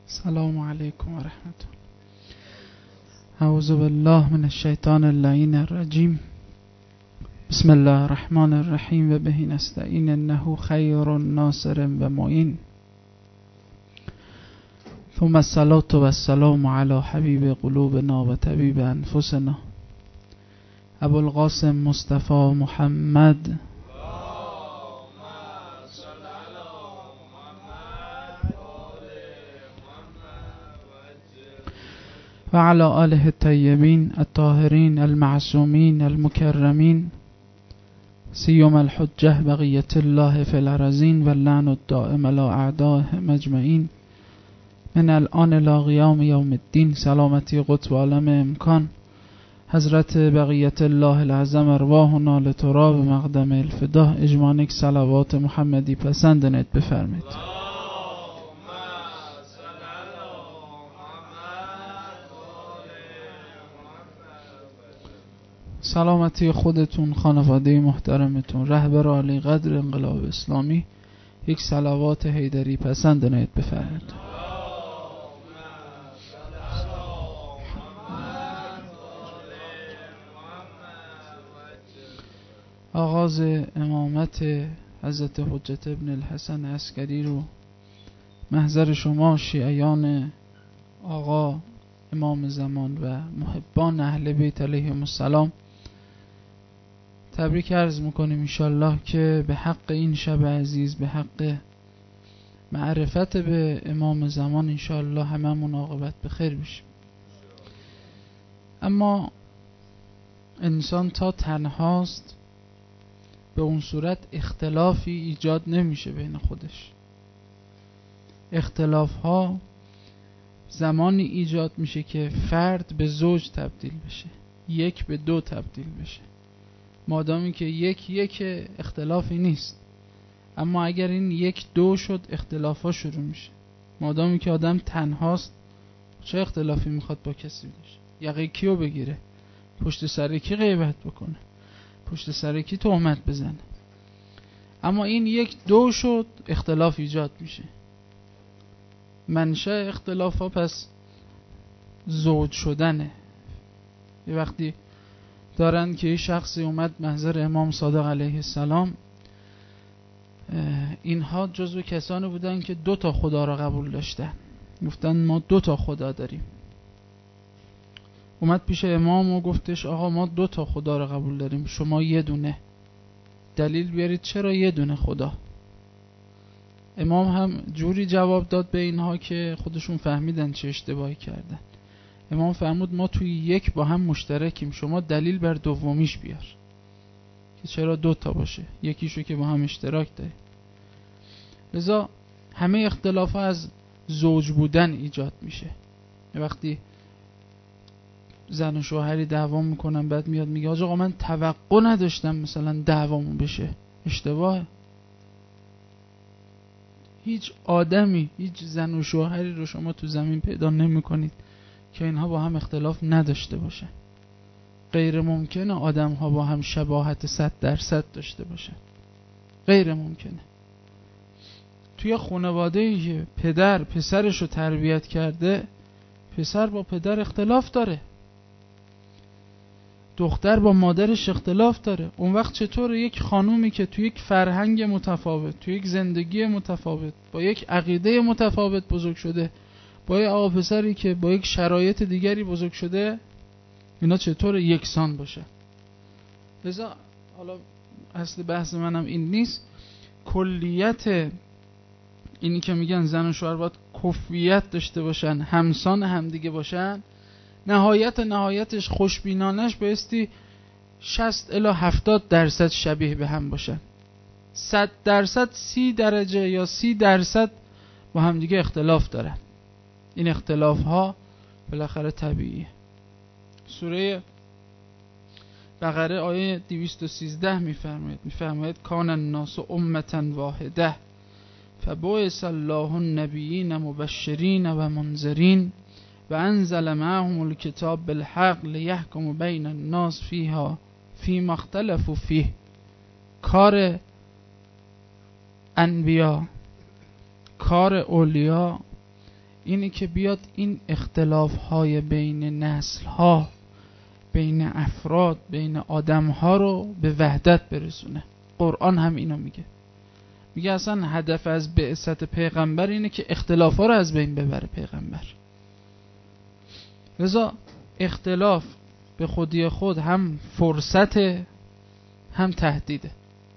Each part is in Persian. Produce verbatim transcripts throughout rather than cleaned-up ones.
السلام علیکم و رحمت الله. اعوذ بالله من الشیطان اللعین الرجیم. بسم الله الرحمن الرحیم و به نستعین انه خیر ناصر و معین. ثم الصلاة و السلام علی حبیب قلوبنا و طبیب انفسنا ابوالقاسم مصطفی محمد و علی آله الطیبین الطاهرین المعصومین المکرمین سیما الحجة بقیة الله فی الارضین و اللعن الدائم علی اعدائهم اجمعین من الان الی قیام یوم الدین. سلامتی قطب عالم امکان حضرت بقیت الله العظم ارواحنا لتراب مقدم الفدا. اجمانک صلوات محمدی پسندنت بفرمید. سلامتی خودتون، خانواده محترمتون، رهبر عالی قدر انقلاب اسلامی یک صلوات حیدری پسندنت بفرمید. آغاز امامت حضرت حجت ابن الحسن عسکری رو محضر شما شیعیان آقا امام زمان و محبان اهل بیت علیهم السلام تبریک عرض میکنیم انشالله که به حق این شب عزیز، به حق معرفت به امام زمان انشالله هممون عاقبت به خیر بشیم. اما انسان تا تنهاست به اون صورت اختلافی ایجاد نمیشه بین خودش. اختلاف ها زمانی ایجاد میشه که فرد به زوج تبدیل بشه، یک به دو تبدیل بشه. مادامی که یک یک اختلافی نیست، اما اگر این یک دو شد اختلاف ها شروع میشه. مادامی که آدم تنهاست چه اختلافی میخواد با کسی داشته؟ یقه کیو بگیره؟ پشت سر کی غیبت بکنه؟ پشت سر کی تهمت بزنه؟ اما این یک دو شد اختلاف ایجاد میشه. منشأ اختلاف ها پس زوج شدنه. یه وقتی دارن که یه شخصی اومد محضر امام صادق علیه السلام، اینها جزو کسانی بودن که دو تا خدا را قبول داشتن. گفتن ما دو تا خدا داریم. اومد پیش امام و گفتش آقا ما دو تا خدا را قبول داریم، شما یه دونه. دلیل بیارید چرا یه دونه خدا؟ امام هم جوری جواب داد به اینها که خودشون فهمیدن چه اشتباهی کردن. امام فرمود ما توی یک با هم مشترکیم، شما دلیل بر دومیش بیار که چرا دو تا باشه، یکیشو که با هم اشتراک داره. لذا همه اختلاف ها از زوج بودن ایجاد میشه. وقتی زن و شوهری دعوا میکنن بعد میاد میگه آقا من توقع نداشتم مثلا دعوامون بشه، اشتباهه. هیچ آدمی، هیچ زن و شوهری رو شما تو زمین پیدا نمی کنید که اینها با هم اختلاف نداشته باشن. غیر ممکنه آدم ها با هم شباهت صد درصد داشته باشن. غیر ممکنه. توی خانواده که پدر پسرش رو تربیت کرده، پسر با پدر اختلاف داره، دختر با مادرش اختلاف داره. اون وقت چطور یک خانومی که توی یک فرهنگ متفاوت، توی یک زندگی متفاوت، با یک عقیده متفاوت بزرگ شده، با یک آقا پسری که با یک شرایط دیگری بزرگ شده، اینا چطور یکسان باشه؟ لذا حالا اصل بحث منم این نیست. کلیت اینی که میگن زن و شوهر باید کفویت داشته باشن، همسان همدیگه باشن، نهایت نهایتش خوشبینانش بایستی شصت الی هفتاد درصد شبیه به هم باشن. صد درصد سی درجه یا سی درصد با هم دیگه اختلاف دارن. این اختلاف ها بالاخره طبیعیه. سوره بقره آیه دویست و سیزده میفرماید میفرماید کان الناس امة واحده فبعث الله النبیین مبشرین و منذرین و انزل معهم الکتاب بالحق لیحکم بین الناس فیها فیما اختلفوا فیه. کار انبیا، کار اولیا اینی که بیاد این اختلاف های بین نسل ها، بین افراد، بین آدم ها رو به وحدت برسونه. قرآن هم اینو میگه. میگه اصلا هدف از بعثت پیغمبر اینه که اختلاف ها رو از بین ببره پیغمبر. لذا اختلاف به خودی خود هم فرصت هم تهدیده.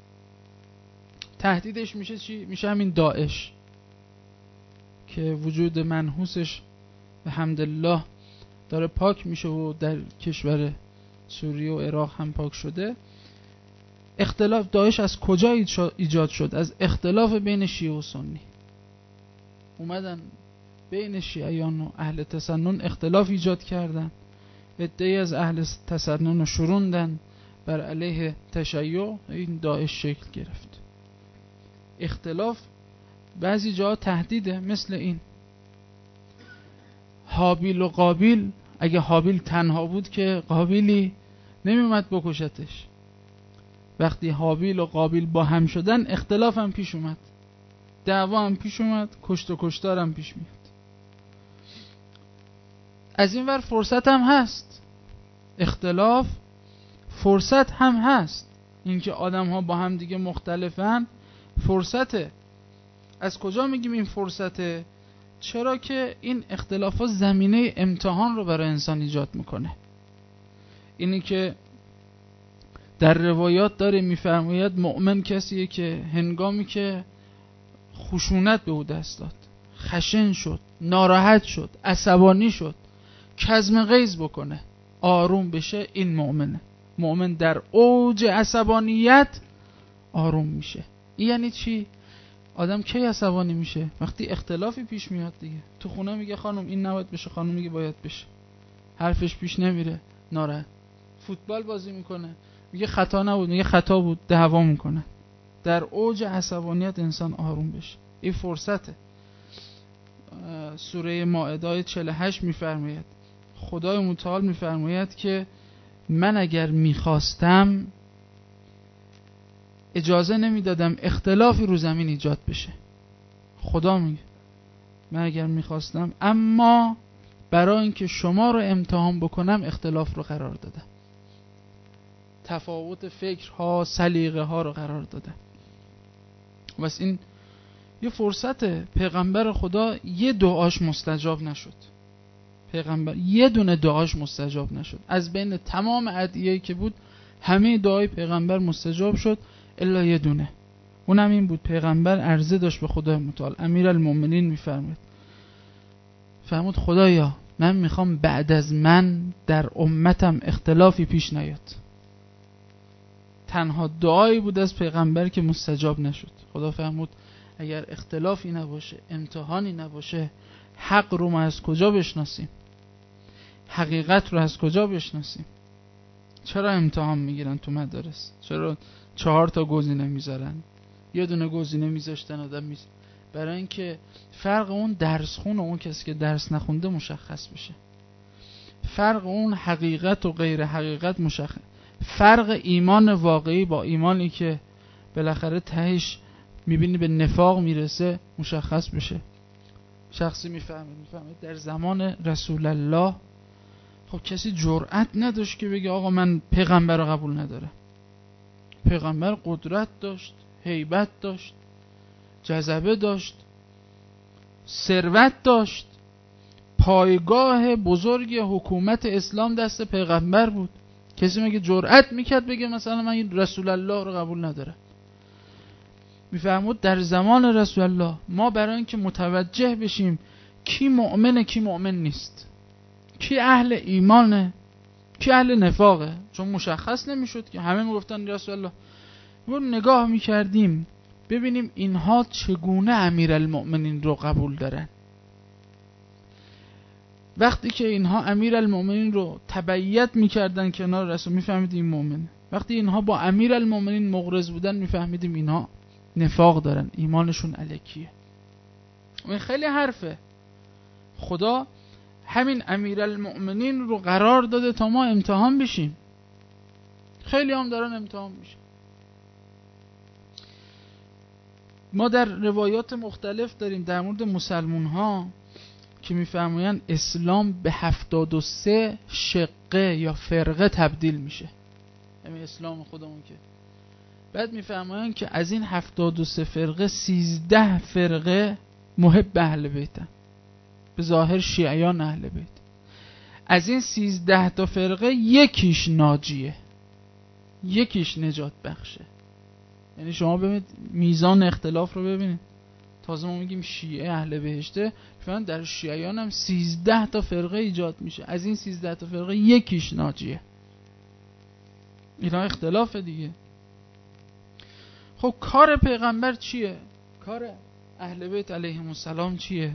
تهدیدش میشه چی؟ میشه همین داعش که وجود منحوسش به حمدالله داره پاک میشه و در کشور سوریه و عراق هم پاک شده. اختلاف داعش از کجا ایجاد شد؟ از اختلاف بین شیعه و سنی. اومدن بین شیعیان و اهل تسنن اختلاف ایجاد کردن، عده‌ای از اهل تسنن رو شروندن بر علیه تشیع، این داعش شکل گرفت. اختلاف بعضی جاها تهدیده، مثل این هابیل و قابیل. اگه هابیل تنها بود که قابیلی نمیومد بکشتش. وقتی هابیل و قابیل با هم شدن اختلاف هم پیش اومد، دعوا هم پیش اومد، کشت و کشتار هم پیش میاد. از این ور فرصت هم هست. اختلاف فرصت هم هست. اینکه آدم ها با هم دیگه مختلفن فرصته. از کجا میگیم این فرصته؟ چرا که این اختلافات زمینه امتحان رو برای انسان ایجاد میکنه. اینی که در روایات داره میفرماید مؤمن کسیه که هنگامی که خشونت به او دست داد، خشن شد، ناراحت شد، عصبانی شد، کظم غیظ بکنه، آروم بشه، این مؤمنه. مؤمن در اوج عصبانیت آروم میشه. این یعنی چی؟ آدم کی عصبانی میشه؟ وقتی اختلافی پیش میاد دیگه. تو خونه میگه خانم این نباید بشه، خانم میگه باید بشه، حرفش پیش نمیره، ناراحت. فوتبال بازی میکنه، میگه خطا نبود، میگه خطا بود، دعوا میکنه. در اوج عصبانیت انسان آروم بشه. این فرصته. سوره مائده چهل و هشت میفرماید، خدای متعال میفرماید که من اگر میخواستم اجازه نمیدادم اختلافی رو زمین ایجاد بشه. خدا میگه من اگر میخواستم، اما برای اینکه شما رو امتحان بکنم اختلاف رو قرار دادم، تفاوت فکرها، سلیقه ها رو قرار دادم. بس این یه فرصت. پیغمبر خدا یه دعاش مستجاب نشد. پیغمبر یه دونه دعاش مستجاب نشد. از بین تمام ادعیه‌ای که بود همه دعای پیغمبر مستجاب شد الا یه دونه. اونم این بود، پیغمبر عرضه داشت به خدای متعال. امیرالمومنین میفرمود فرمود خدایا من میخوام بعد از من در امتم اختلافی پیش نیاد. تنها دعایی بود از پیغمبر که مستجاب نشد. خدا فرمود اگر اختلافی نباشه، امتحانی نباشه، حق رو ما از کجا بشناسیم؟ حقیقت رو از کجا بشناسیم؟ چرا امتحان میگیرن تو مدارس؟ چرا چهار تا گزینه میذارن؟ یه دونه گزینه میذاشتن آدم میز برای اینکه فرق اون درس خون و اون کسی که درس نخونده مشخص بشه. فرق اون حقیقت و غیر حقیقت مشخص. فرق ایمان واقعی با ایمانی که بالاخره تهش میبینی به نفاق میرسه مشخص بشه. شخصی میفهمه میفهمه در زمان رسول الله خب کسی جرأت نداشت که بگه آقا من پیغمبر رو قبول ندارم. پیغمبر قدرت داشت، هیبت داشت، جذبه داشت، ثروت داشت، پایگاه بزرگ حکومت اسلام دست پیغمبر بود. کسی مگه جرأت میکرد بگه مثلا من رسول الله رو قبول ندارم؟ میفرمود در زمان رسول الله ما برای اینکه متوجه بشیم کی مؤمنه کی مؤمن نیست، کی اهل ایمانه کی اهل نفاقه، چون مشخص نمیشد که همه میگفتن رسول الله، ما نگاه میکردیم ببینیم اینها چگونه امیرالمؤمنین رو قبول دارن. وقتی که اینها امیرالمؤمنین رو تبعیت میکردن کنار رسول میفهمیدیم این مؤمنه. وقتی اینها با امیرالمؤمنین مغرض بودن میفهمیدیم اینها نفاق دارن، ایمانشون الکیه. این خیلی حرفه. خدا همین امیرالمؤمنین رو قرار داده تا ما امتحان بشیم. خیلی هم دارن امتحان میشن. ما در روایات مختلف داریم در مورد مسلمون ها که میفرمایند اسلام به هفتاد و سه شقه یا فرقه تبدیل میشه، یعنی اسلام خودمون که بعد میفرمایند که از این هفتاد و سه فرقه سیزده فرقه محب اهل بیتن، به ظاهر شیعیان اهل بیت. از این سیزده تا فرقه یکیش ناجیه، یکیش نجات بخشه. یعنی شما ببینید میزان اختلاف رو ببینید. تازه ما میگیم شیعه اهل بهشته، فعلا در شیعیان هم سیزده تا فرقه ایجاد میشه، از این سیزده تا فرقه یکیش ناجیه. اینا اختلاف دیگه. خب کار پیغمبر چیه؟ کار اهل بیت علیهم السلام چیه؟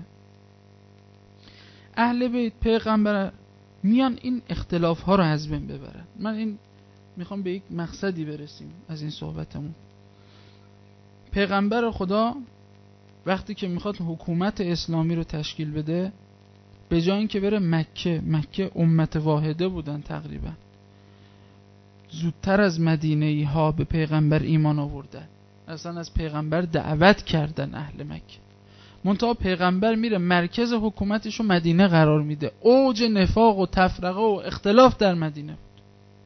اهل بیت پیغمبر میان این اختلاف ها رو از بین ببرن. من این میخوام به یک مقصدی برسیم از این صحبتمون. پیغمبر خدا وقتی که میخواد حکومت اسلامی رو تشکیل بده، به جای اینکه بره مکه، مکه امت واحده بودن تقریبا، زودتر از مدینه‌ای ها به پیغمبر ایمان آوردن، اصلا از پیغمبر دعوت کردن اهل مکه. منتها پیغمبر میره مرکز حکومتش رو مدینه قرار میده. اوج نفاق و تفرقه و اختلاف در مدینه بود.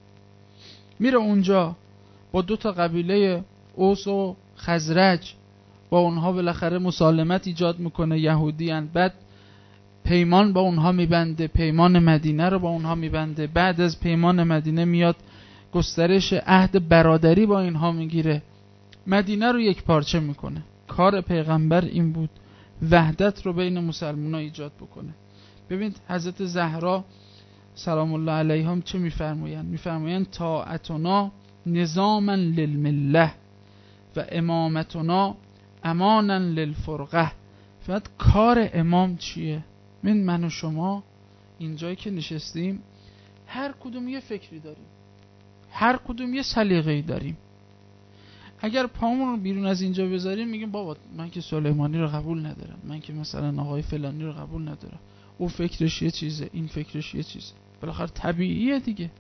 میره اونجا با دو تا قبیله اوس و خزرج، با اونها بالاخره مسالمت ایجاد میکنه، یهودی ان. بعد پیمان با اونها میبنده، پیمان مدینه رو با اونها میبنده. بعد از پیمان مدینه میاد گسترش عهد برادری با اینها میگیره، مدینه رو یک پارچه میکنه. کار پیغمبر این بود وحدت رو بین مسلمان ها ایجاد بکنه. ببینید حضرت زهرا سلام الله علیها چه میفرمایند؟ میفرمایند طاعتنا نظاما للمله و امامتنا امانا للفرقه. فقط کار امام چیه؟ من من و شما اینجایی که نشستیم هر کدوم یه فکری داریم، هر کدوم یه سلیقه‌ای داریم. اگر پامون رو بیرون از اینجا بذاریم میگیم بابا من که سلیمانی رو قبول ندارم، من که مثلا آقای فلانی رو قبول ندارم، او فکرش یه چیزه، این فکرش یه چیزه. بالاخره طبیعیه دیگه.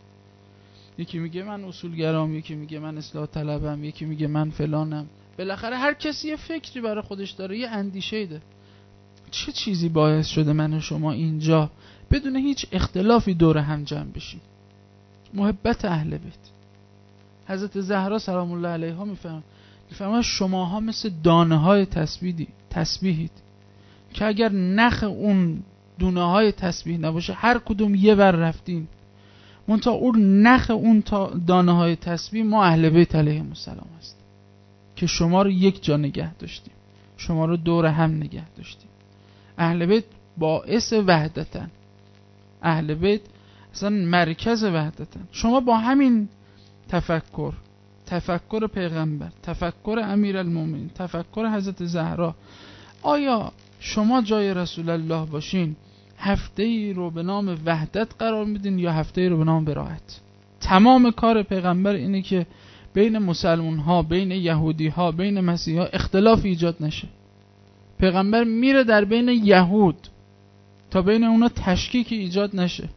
یکی میگه من اصولگرام، یکی میگه من اصلاح طلبم، یکی میگه من فلانم. بالاخره هر کسی یه فکری برای خودش داره، یه اندیشه‌ای داره. چه چیزی باعث شده من و شما اینجا بدون هیچ اختلافی دور هم جمع بشیم؟ محبت اهل بیت. حضرت زهرا سلام الله علیها میفهم میفهمه شماها مثل دانه های تسبیحی تسبیحید که اگر نخ اون دونه های تسبیح نباشه هر کدوم یه ور رفتین، منتها اون نخ اون دانه های تسبیح ما اهل بیت علیهم السلام هست که شما رو یک جا نگه داشتیم، شما رو دور هم نگه داشتیم. اهل بیت باعث وحدتن، اهل بیت اصلا مرکز وحدتن. شما با همین تفکر، تفکر پیغمبر، تفکر امیرالمومنین، تفکر حضرت زهرا، آیا شما جای رسول الله باشین هفته ای رو به نام وحدت قرار میدین یا هفته ای رو به نام براءت؟ تمام کار پیغمبر اینه که بین مسلمان ها، بین یهودی ها، بین مسیحی ها اختلاف ایجاد نشه. پیغمبر میره در بین یهود تا بین اونا تشکیک ایجاد نشه.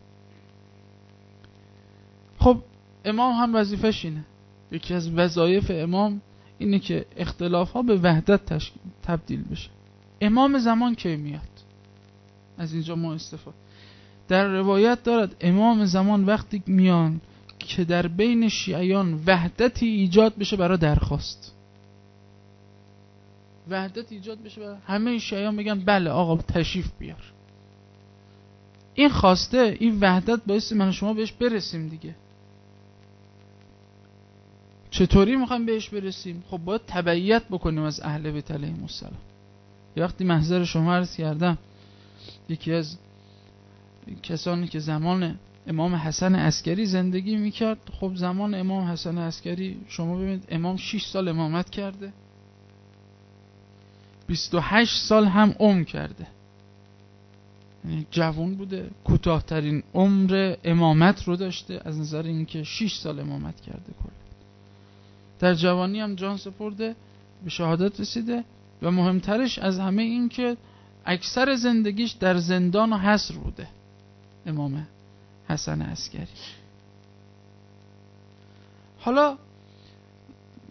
خب امام هم وظیفش اینه، یکی از وظایف امام اینه که اختلاف ها به وحدت تشکیل تبدیل بشه. امام زمان کی میاد؟ از اینجا ما استفاده. در روایت دارد امام زمان وقتی میان که در بین شیعیان وحدتی ایجاد بشه برای درخواست، وحدت ایجاد بشه برای همه شیعیان بگن بله آقا تشریف بیار. این خواسته، این وحدت باعث من و شما بهش برسیم دیگه. چطوری میخوایم بهش برسیم؟ خب باید تبعیت بکنیم از اهل بیت علیهم السلام. وقتی محضر شما عرض کردم یکی از کسانی که زمان امام حسن عسکری زندگی میکرد، خب زمان امام حسن عسکری شما ببینید امام شش سال امامت کرده، بیست و هشت سال هم عمر کرده، یعنی جوان بوده، کوتاه‌ترین عمر امامت رو داشته از نظر اینکه شش سال امامت کرده. کلا در جوانی هم جان سپرده، به شهادت رسیده و مهمترش از همه این که اکثر زندگیش در زندان و حصر بوده امام حسن عسکری. حالا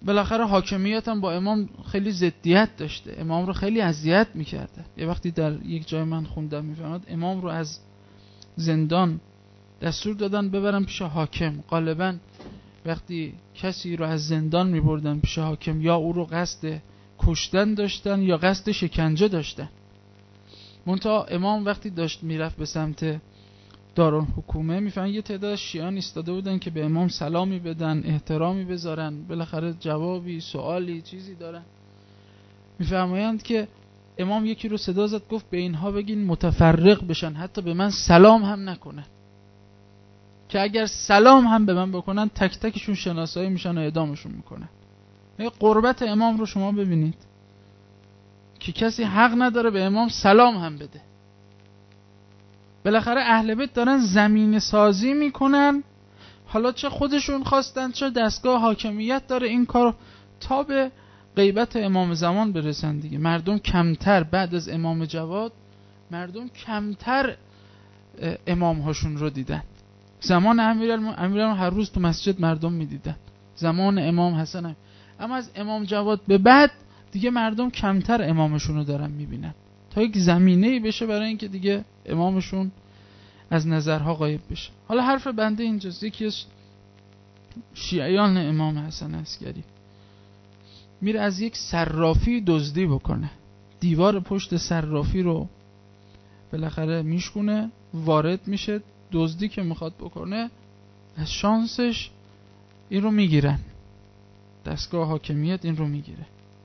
بالاخره حاکمیت هم با امام خیلی ضدیت داشته، امام رو خیلی اذیت میکرده. یه وقتی در یک جای من خوندم میفهمد امام رو از زندان دستور دادن ببرن پیش حاکم. غالبا وقتی کسی رو از زندان میبردن پیش حاکم یا او رو قصد کشتن داشتن یا قصد شکنجه داشتن. منتها امام وقتی داشت میرفت به سمت دارالحکومه میفهمن یه تعداد شیعان ایستاده بودن که به امام سلامی بدن، احترامی بذارن، بالاخره جوابی، سوالی، چیزی دارن. میفرمایند که امام یکی رو صدا زد گفت به اینها بگین متفرق بشن، حتی به من سلام هم نکنن، که اگر سلام هم به من بکنن تک تکشون شناسایی میشن و اعدامشون میکنن. قربت امام رو شما ببینید که کسی حق نداره به امام سلام هم بده. بالاخره اهل بیت دارن زمین سازی میکنن، حالا چه خودشون خواستن چه دستگاه حاکمیت داره این کار، تا به غیبت امام زمان برسن دیگه. مردم کمتر بعد از امام جواد مردم کمتر امام هاشون رو دیدن. زمان امیرالمومنین امیرالمومنین هر روز تو مسجد مردم میدیدن، زمان امام حسن هم. اما از امام جواد به بعد دیگه مردم کمتر امامشون رو دارن میبینن، تا یک زمینه‌ای بشه برای اینکه دیگه امامشون از نظرها غایب بشه. حالا حرف بنده اینجاست، یکی از شیعیان امام حسن عسکری میره از یک صرافی دزدی بکنه، دیوار پشت صرافی رو بالاخره میشکونه، وارد میشه، دزدی که میخواد بکنه، از شانسش این رو میگیرن، دستگاه حاکمیت این رو میگیره.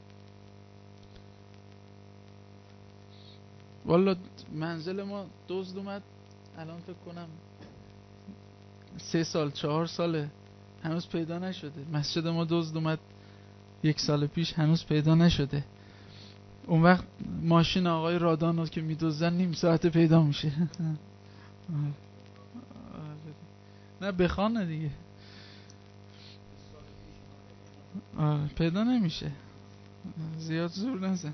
والا منزل ما دزد اومد، الان فکر کنم سه سال چهار ساله هنوز پیدا نشده. مسجد ما دزد اومد یک سال پیش، هنوز پیدا نشده. اون وقت ماشین آقای رادان رو که میدزدن نیم ساعت پیدا میشه. نه بخوانه دیگه پیدا نمیشه، زیاد زور نزن.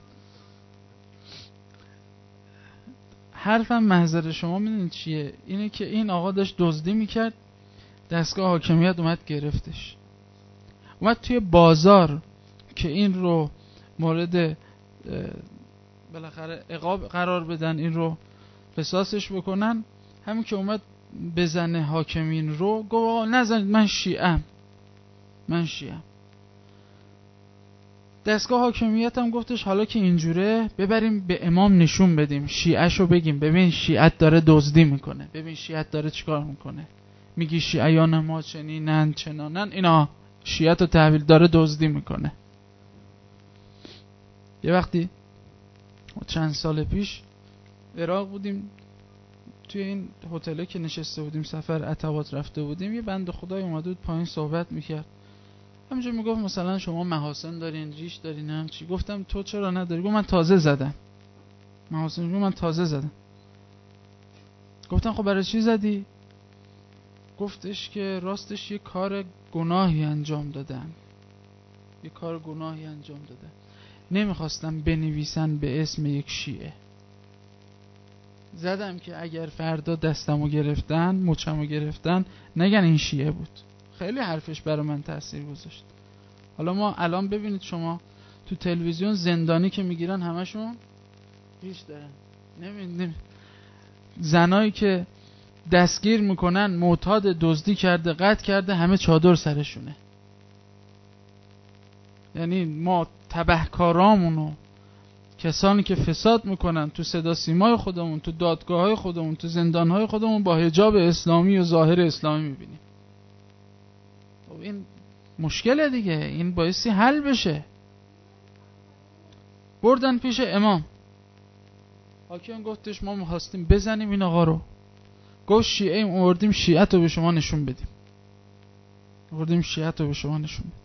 حرفم محضر شما میدونید چیه؟ اینه که این آقا داشت دزدی میکرد، دستگاه حاکمیت اومد گرفتش، اومد توی بازار که این رو مورد بالاخره عقاب قرار بدن، این رو قصاصش بکنن. همین که اومد بزنه حاکمین رو گفت نزنید من شیعم، من شیعم. دستگاه حاکمیت هم گفتش حالا که اینجوره ببریم به امام نشون بدیم، شیعه‌شو بگیم ببین شیعت داره دزدی میکنه، ببین شیعت داره چیکار میکنه، میگی شیعیان ما چنینن چنانن، اینا شیعت رو تحویل داره دزدی میکنه. یه وقتی چند سال پیش عراق بودیم، توی این هتله که نشسته بودیم سفر عتبات رفته بودیم، یه بنده خدای اومده بود پایین صحبت میکرد، همینجور میگفت مثلا شما محاسن دارین، ریش دارین، هم چی. گفتم تو چرا نداری؟ گفت من تازه زدم محاسن. گفت من تازه زدم. گفتم خب برای چی زدی؟ گفتش که راستش یه کار گناهی انجام دادم، یه کار گناهی انجام دادم، نمیخواستم بنویسن به اسم یک شیعه، زدم که اگر فردا دستمو گرفتن، مچمو گرفتن، نگن این شیعه بود. خیلی حرفش برای من تأثیر گذاشت. حالا ما الان ببینید شما تو تلویزیون زندانی که میگیرن همشون ریش دارن، نمی زنایی که دستگیر میکنن معتاد دزدی کرده، قتل کرده، همه چادر سرشونه. یعنی ما تبهکارامونو، کسانی که فساد میکنن تو صدا سیمای خودمون، تو دادگاه‌های خودمون، تو زندان‌های خودمون، با حجاب اسلامی و ظاهر اسلامی میبینیم. خب این مشکله دیگه، این بایستی حل بشه. بردن پیش امام، حاکم گفتش ما می‌خواستیم بزنیم این آقا رو. گفت شیعه ایم، آوردیم شیعت رو به شما نشون بدیم، آوردیم شیعت رو به شما نشون بدیم.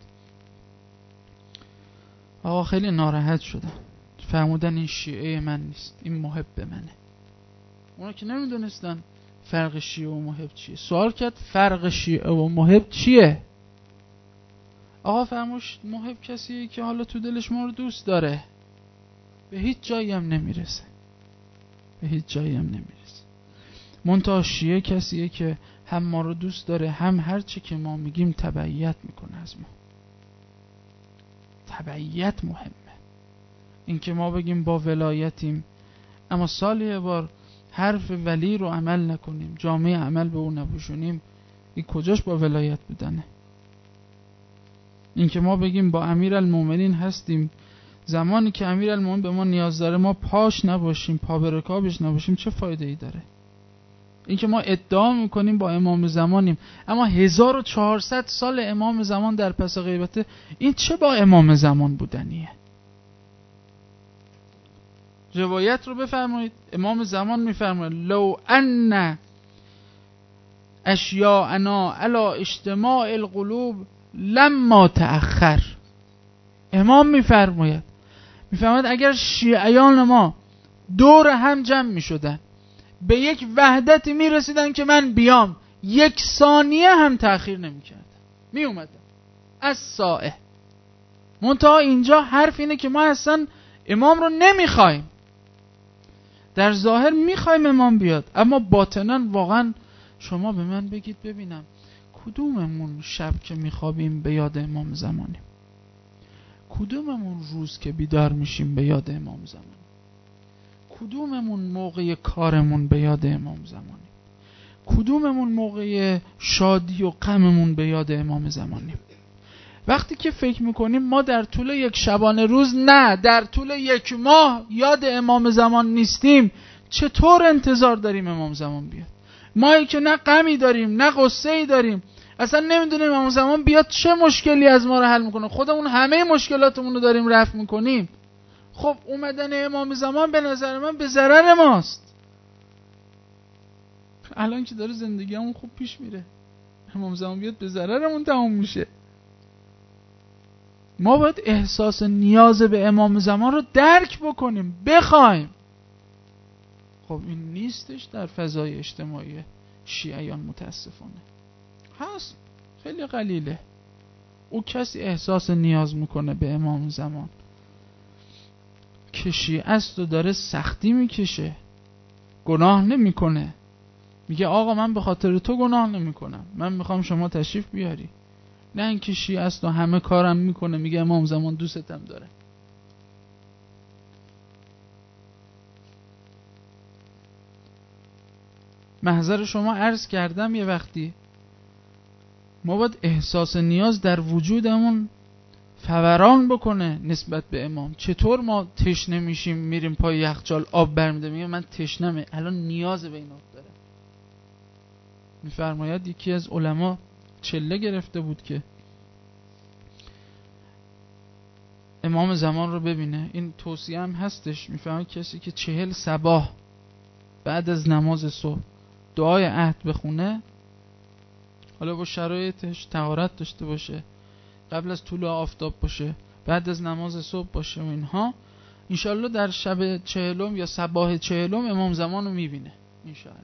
آقا خیلی ناراحت شدن، فرمودن این شیعه من نیست، این محب منه. اونا که نمیدونستن فرق شیعه و محب چیه. سوال کرد فرق شیعه و محب چیه؟ آقا فرموش محب کسیه که حالا تو دلش ما رو دوست داره، به هیچ جایی هم نمیرسه، به هیچ جایی هم نمیرسه. منتها شیعه کسیه که هم ما رو دوست داره، هم هر چی که ما میگیم تبعیت میکنه از ما. تبعیت مهمه. این که ما بگیم با ولایتیم اما سالی یه بار حرف ولی رو عمل نکنیم، جامعه عمل به اون نپوشونیم، این کجاش با ولایت بودنه؟ این که ما بگیم با امیرالمومنین هستیم، زمانی که امیرالمومنین به ما نیاز داره ما پاش نباشیم، پا به رکابش نباشیم، چه فایده ای داره؟ این که ما ادعا میکنیم با امام زمانیم اما هزار و چهارصد سال امام زمان در پس غیبته، این چه با امام زمان بودنیه؟ روایت رو بفرمایید. امام زمان میفرماید لو ان اشیاءنا علی اجتماع القلوب لما تأخر. امام میفرماید میفرماید اگر شیعیان ما دور هم جمع میشدن به یک وحدتی میرسیدن که من بیام، یک ثانیه هم تأخیر نمیکردم، میومدم از ساعه. منتها اینجا حرف اینه که ما اصلا امام رو نمیخوایم. در ظاهر میخوایم امام بیاد اما باطنا واقعا شما به من بگید ببینم کدوممون شب که میخوابیم به یاد امام زمانیم؟ کدوممون روز که بیدار میشیم به یاد امام زمانیم؟ کدوممون موقع کارمون به یاد امام زمانیم؟ کدوممون موقع شادی و غممون به یاد امام زمانیم؟ وقتی که فکر میکنیم ما در طول یک شبانه روز، نه در طول یک ماه یاد امام زمان نیستیم، چطور انتظار داریم امام زمان بیاد؟ مایی که نه غمی داریم نه غصه‌ای داریم، اصلا نمیدونیم امام زمان بیاد چه مشکلی از ما رو حل میکنه، خودمون همه مشکلاتمون رو داریم رفع میکنیم. خب اومدن امام زمان به نظر من به ضرر ماست. الان که داره زندگیمون خوب پیش میره، امام زمان بیاد به ضررمون تموم میشه. ما باید احساس نیاز به امام زمان رو درک بکنیم، بخوایم. خب این نیستش در فضای اجتماعی شیعیان، متاسفانه هست، خیلی قلیله. او کسی احساس نیاز میکنه به امام زمان که شیعه است و داره سختی میکشه، گناه نمیکنه، میگه آقا من به خاطر تو گناه نمیکنم، من میخوام شما تشریف بیاری. نه اینکه شیعه است و همه کارم میکنه، میگه امام زمان دوستم داره. محضر شما عرض کردم یه وقتی ما باید احساس نیاز در وجودمون فوران بکنه نسبت به امام. چطور ما تشنه میشیم میریم پای یخچال آب برمیده، میگه من تشنمه الان نیاز به این آب داره. میفرماید یکی از علما چله گرفته بود که امام زمان رو ببینه. این توصیه هم هستش، میفرماید کسی که چهل صباح بعد از نماز صبح دعای عهد بخونه، حالا با شرایطش طهارت داشته باشه، قبل از طلوع آفتاب باشه، بعد از نماز صبح باشه و اینها، انشالله در شب چهلم یا صباح چهلم امام زمان رو میبینه انشالله.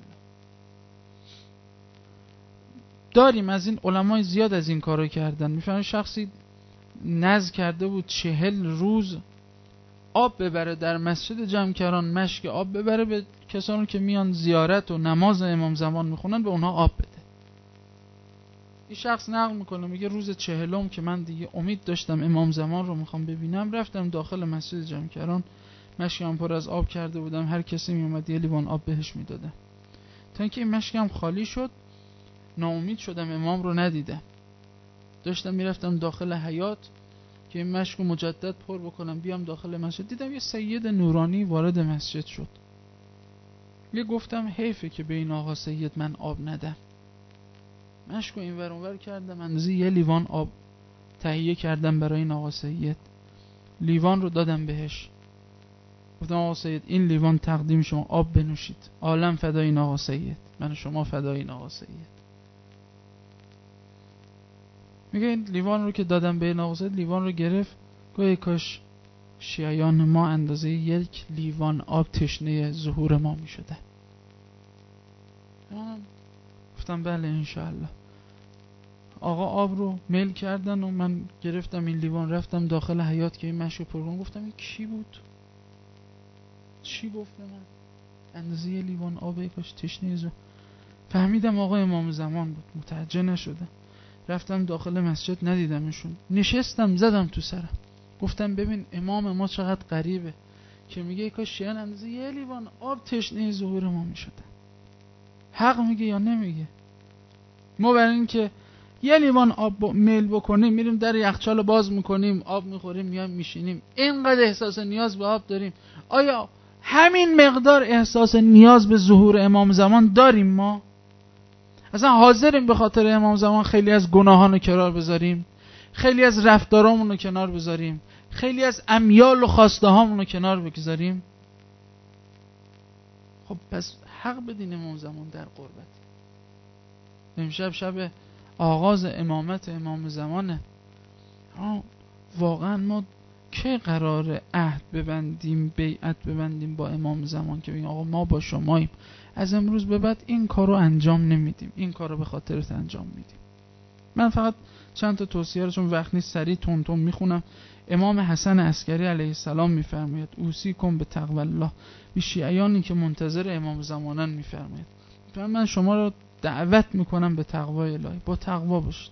داریم از این علمای زیاد از این کارو کردن. میفهمن شخصی نذر کرده بود چهل روز آب ببره در مسجد جمکران، مشک آب ببره به کسانی که میان زیارت و نماز امام زمان میخونن، به اونها آب بده. این شخص نقل میکنه، میگه روز چهلم که من دیگه امید داشتم امام زمان رو میخوام ببینم، رفتم داخل مسجد جمکران، مشکم پر از آب کرده بودم، هر کسی میومد یه لیوان آب بهش میدادم. تا اینکه این مشکم خالی شد، ناامید شدم، امام رو ندیدم. داشتم میرفتم داخل حیاط که این مشک رو مجدد پر بکنم بیام داخل مسجد، دیدم یه سید نورانی وارد مسجد شد. یه گفتم حیفه که به این آقا سید من آب ندم. مشک رو این ور اون ور کردم، اندازه یه لیوان آب تهیه کردم برای این آقا سید، لیوان رو دادم بهش، گفتم آقا سید این لیوان تقدیم شما، آب بنوشید، عالم فدای این آقا سید، من شما فدای این آقا سید. میگه این لیوان رو که دادم به این آقا سید، لیوان رو گرفت، گویا کاش شیعیان ما اندازه یک لیوان آب تشنه ظهور ما میشده. گفتم بله انشاءالله. آقا آب رو میل کردن و من گرفتم این لیوان، رفتم داخل حیاط که این مشک پر کنم. گفتم این کی بود؟ چی گفت به من؟ اندازه یه لیوان آب، کاش تشنه ظهور. فهمیدم آقا امام زمان بود، متوجه نشدم. رفتم داخل مسجد ندیدمشون، نشستم زدم تو سرم، گفتم ببین امام ما چقدر غریبه که میگه کاش شیعیان اندازه یه لیوان آب تشنه ظهور ما میشدن. حق میگه یا نمیگه؟ ما برای این که یه لیوان آب میل بکنیم میریم در یخچال باز میکنیم، آب میخوریم، میایم میشینیم، اینقدر احساس نیاز به آب داریم. آیا همین مقدار احساس نیاز به ظهور امام زمان داریم ما؟ اصلا حاضریم به خاطر امام زمان خیلی از گناهان رو کنار بذاریم، خیلی از رفتارامون رو کنار بذاریم، خیلی از امیال و خواسته هامون رو کنار بگذاریم؟ خب پس حق بدین امام زمان در قربت. امشب شب آغاز امامت امام زمانه. واقعا ما که قرار عهد ببندیم، بیعت ببندیم با امام زمان که بگیم آقا ما با شماییم، از امروز به بعد این کارو انجام نمیدیم، این کارو به خاطرت انجام میدیم. من فقط چند تا توصیه رو چون وقت نیست سریع تون تون میخونم. امام حسن عسکری علیه السلام میفرماید اوصیکم به تقوی الله، به شیعیانی که منتظر امام زمانن میفرماید من شما رو دعوت میکنم به تقوای الهی، با تقوا باشید.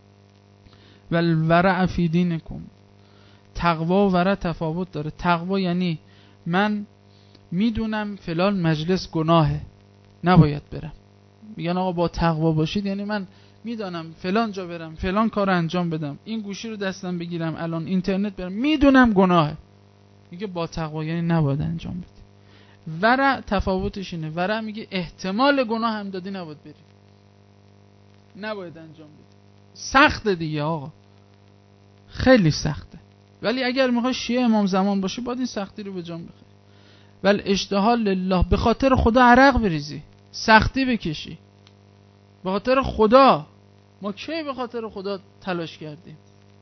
والورع فی دینکم، تقوا و ورع تفاوت داره. تقوا یعنی من میدونم فلان مجلس گناهه نباید برم، میگن آقا با تقوا باشید یعنی من میدونم فلان جا برم، فلان کار انجام بدم، این گوشی رو دستم بگیرم، الان اینترنت برم، میدونم گناهه، میگه با تقوا یعنی نباید انجام بدی. ورع تفاوتش اینه، ورع میگه احتمال گناه هم دادی نباید بری، نباید انجام بدی. سخته دیگه آقا، خیلی سخته، ولی اگر میخوای شیعه امام زمان باشی باید این سختی رو به جان بخری. ولی اشتها لله، به خاطر خدا عرق بریزی، سختی بکشی به خاطر خدا. ما کی به خاطر خدا تلاش کردیم؟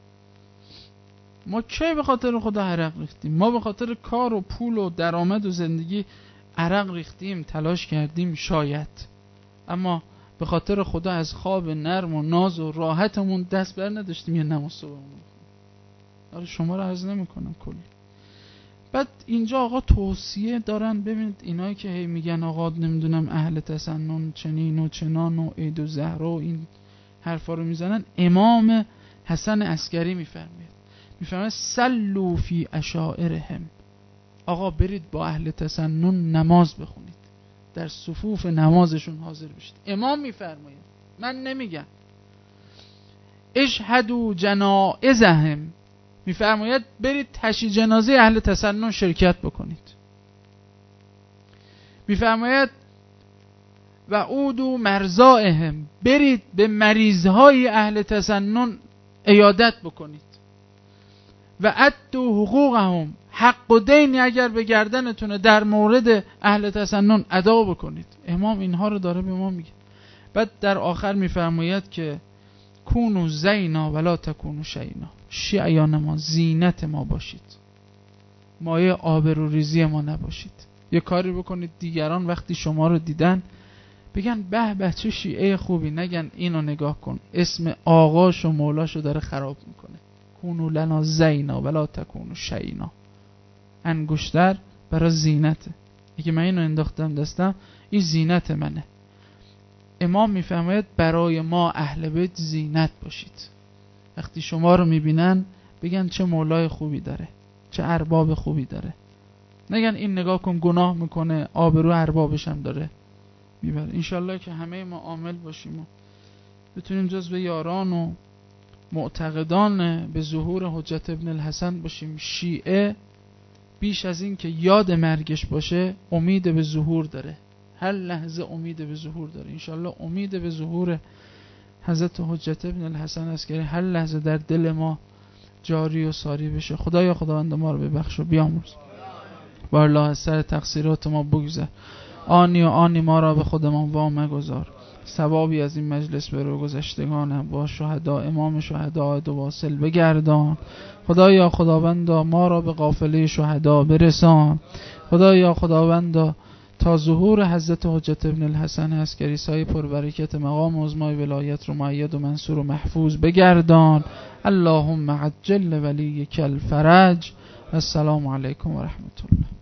ما کی به خاطر خدا عرق ریختیم؟ ما به خاطر کار و پول و درآمد و زندگی عرق ریختیم، تلاش کردیم شاید، اما به خاطر خدا از خواب نرم و ناز و راحتمون دست بر نداشتیم یه نماز صبحمون بخونیم. آره شما رو عرض نمی‌کنم کلی. بعد اینجا آقا توصیه دارن، ببینید اینایی که هی میگن آقا نمیدونم اهل تسنن چنین و چنان و عید و زهرا و این حرفا رو میزنن، امام حسن عسکری میفرماید میفرماید سلوا فی اشائرهم، آقا برید با اهل تسنن نماز بخونید، در صفوف نمازشون حاضر بشید. امام میفرماید، من نمیگم. اشهدوا جنائزهم، میفرماید برید تشییع جنازه اهل تسنن شرکت بکنید. میفرماید و عودوا مرضائهم، برید به مریضهای اهل تسنن عیادت بکنید. و ادوا حقوقهم، حق و دینی اگر به گردنتونه در مورد اهل تسنن ادا بکنید. امام اینها رو داره به ما میگه. بعد در آخر میفرماید که کونو زینا ولا تکونو شینا، شیعیان ما زینت ما باشید، مایه آبروریزی ما نباشید. یه کاری بکنید دیگران وقتی شما رو دیدن بگن به به چه شیعه خوبی، نگن اینو نگاه کن اسم آقاش و مولاشو داره خراب میکنه. کونو لنا زینا ولا تکونو شینا، انگشتر برای زینته، اگه من اینو انداختم دستم این زینت منه. امام میفرماید برای ما اهل بیت زینت باشید، وقتی شما رو میبینن بگن چه مولای خوبی داره، چه ارباب خوبی داره، نگن این نگاه کن گناه میکنه آبرو اربابش هم داره میبره. انشالله که همه ما عامل باشیم و بتونیم جزو یاران و معتقدان به ظهور حجت ابن الحسن باشیم. شیعه بیش از این که یاد مرگش باشه امید به ظهور داره، هر لحظه امید به ظهور داره. انشالله امید به ظهور حضرت حجت ابن الحسن عسکری هر لحظه در دل ما جاری و ساری بشه. خدایا خداوند ما رو ببخش و بیامرز، والله از سر تقصیرات ما بگذر، آنی و آنی ما را به خودمان وا مگذار. ثوابی از این مجلس به رو گذشتگانم با شهدا امام شهدا دو واصل بگردان. خدایا خداوندا ما را به قافله شهدا برسان. خدایا خداوندا تا ظهور حضرت حجت ابن الحسن عسکری سایه پربرکت مقام عظمای ولایت رو مؤید و منصور و محفوظ بگردان. اللهم عجل ولیک الفرج. السلام علیکم و رحمت الله.